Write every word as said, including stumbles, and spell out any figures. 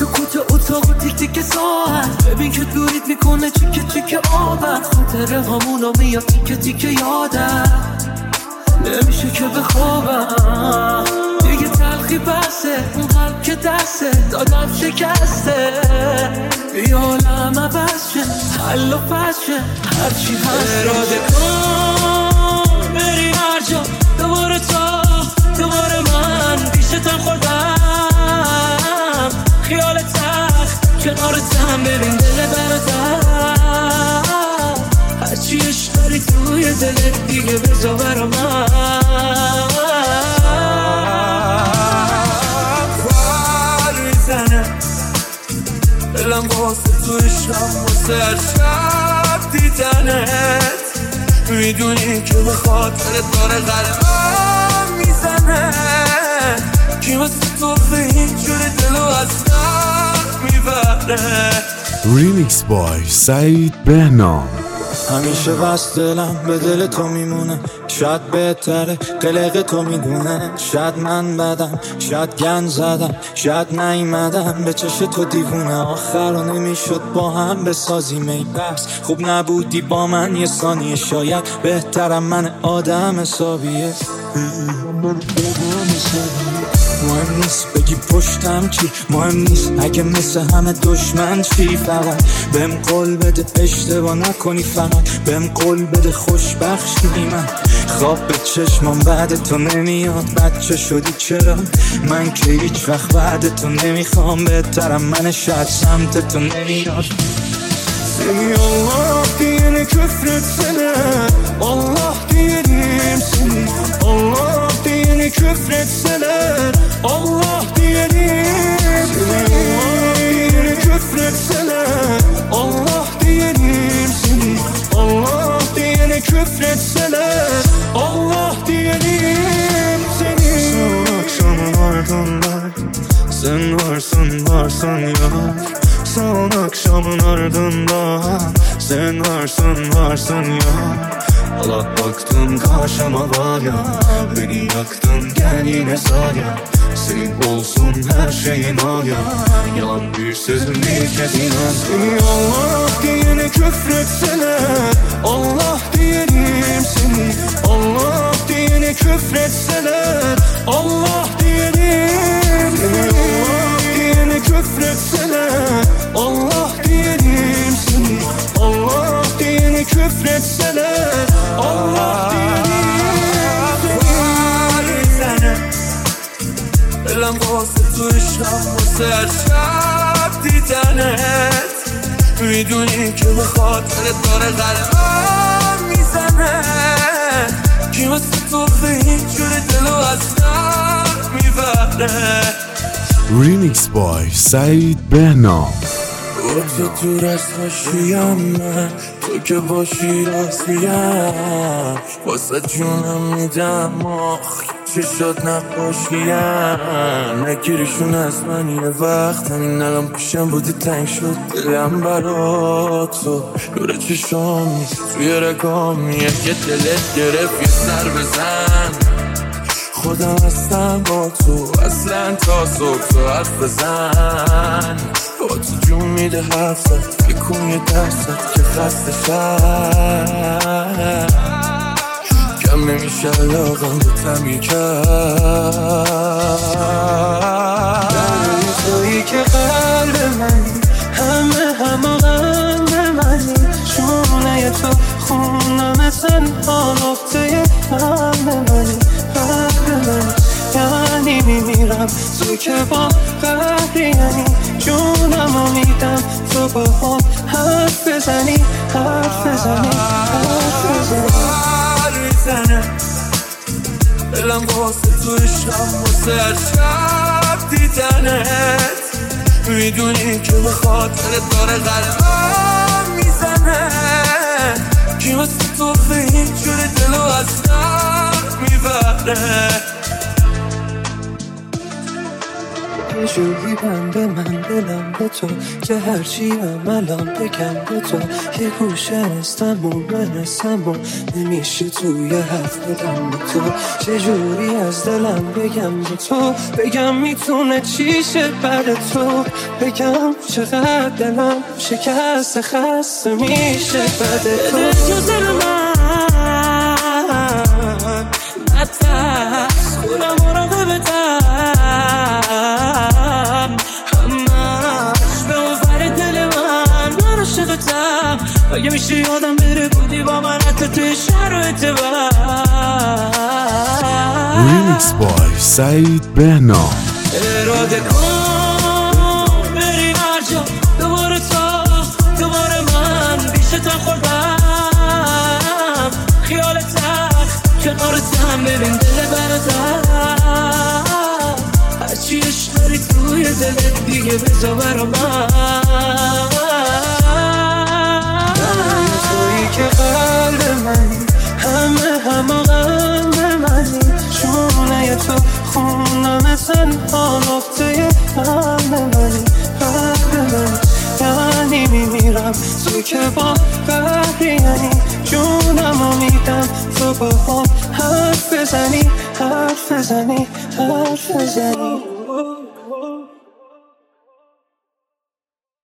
تو کوچه اتاق و تیک تیک ساعت، ببین که دورید میکنه چیکه چیکه آبت، خاطره همونو میاد تیکه تیکه یادم، نمیشه که بخوابم دیگه، تلخی بسه اون قلب که دسته دادم شکسته، یه عالم عوض شه حل و فصل شه هرچی هست، اراده کن بری هر جا، دوباره تا دوباره من پیشتم خوردم، خیال تخت کنارتم، ببین دل برادر هرچی عشق داری توی دلت دیگه بذار برا من، کار میزنه دلم واسه تو عشقم، واسه هر شب دیدنت، میدونی که به خاطرت داره قلبم میزنه، کی واسه تو به اینجوری دلو از سر میبره. ریمیکس بای سعید بهنام. همیشه بس دلم به دل تو میمونه، شاید بهتره قلق تو میدونه، شاید من بدم شاید گن زدم، شاید نیمدم به چش تو دیوونه، آخر رو نمیشد با هم بسازیم ای بس، خوب نبودی با من یه ثانیه، شاید بهترم من آدم حسابیه، مهم نیست بگی پشتم چی، مهم نیست اگه مثل همه دشمن چی، فقط بهم قول بده اشتباه نکنی، فقط بهم قول بده خوشبخت شی، من خواب به چشمم بعد تو نمیاد، بچه شدی چرا من که هیچ وقت بعد تو نمیخوام، بهترم من شاید سمت تو نمیاد، seni Allah diyene küfretsene, Allah diyelim seni, Allah diyene küfretseler, Allah diyelim seni, Allah diyene küfretseler, Allah diyelim seni, Allah diyene küfretseler, Allah diyelim seni. Son akşamın ardından sen varsın varsın ya, son akşamın ardından sen varsın varsın ya, Allah baktın karşıma var ya, beni yaktın gel yine sağ ya, senin olsun her şeyin al ya, yalan bir sözüm bir kez inan, seni Allah diyene küfretseler, Allah diyelim seni, Allah diyene küfretseler, Allah diyelim seni, Allah diyene küfretseler, Allah diyelim seni, Allah diyene küfretseler, Allah diyelim seni. دلم واسه تو عشقم، واسه هر شب دیدنت، میدونی که به خاطرت داره قلبم میزنه، کی واسه تو به اینجوری دلو از سر میبره. ریمیکس بای سعید بهنام. تو دور از هاشیم من، تو که باشی راستیم، واسه جونم میدم آخ چه شد نقاشیم، نگیریشون از من یه وقت، همین الان پیشم بودی تنگ شد دلم برا تو، نور چشام نیست توی رگام، یه که دلت گرفت یه سر بزن، خودم هستم با تو اصلا تا صبح تو حرف بزن، با تو جون میده حرف زد، بکن یه درصد که خسته شد، کم نمیشه علاقم به تمی کرد، برای تویی که قلب منی، همه هماهنگ منی، شونه تو خونم تنها نقطه قلب منی، قلب منی یعنی میمیرم تو که با قهری، یعنی جونم میدم تو با هم حرف بزنی، حرف بزنی، حرف بزنی. دلم واسه تو عشقم، واسه هر شب دیدنت، میدونی که به خاطرت داره قلبم میزنه، کی واسه تو به اینجوری دلو از سر میبره. چجوری بند من دلم به تو که هرچی هم الان بگم به تو یه گوشه هستم و من هستم و نمیشه توی حرف بدم به تو چجوری از دلم بگم به تو بگم میتونه چیشه بعد تو بگم چقدر دلم شکست خسته میشه بعد تو جز دل من نترس خودم مراقبتم همش به اون دل من من عاشقتم اگه میشه یادم بره بودی با من حتی توی شرایط بد ریمیکس بای سعید بهنام اراده کن بری هر جا دوباره تا دوباره من بیشتر خوردم خیال تخت کنارتم ببین دل برادر هرچی عشق داری توی دلت دیگه بذار برا من تویی که قلب منی همه همه قلب منی چونه تو خونم تنها نقطه قلب منی قلب منی یعنی میمیرم تو که با قلبی یعنی جونم رو میدم تو با هم حرف بزنی حرف بزنی حرف بزنی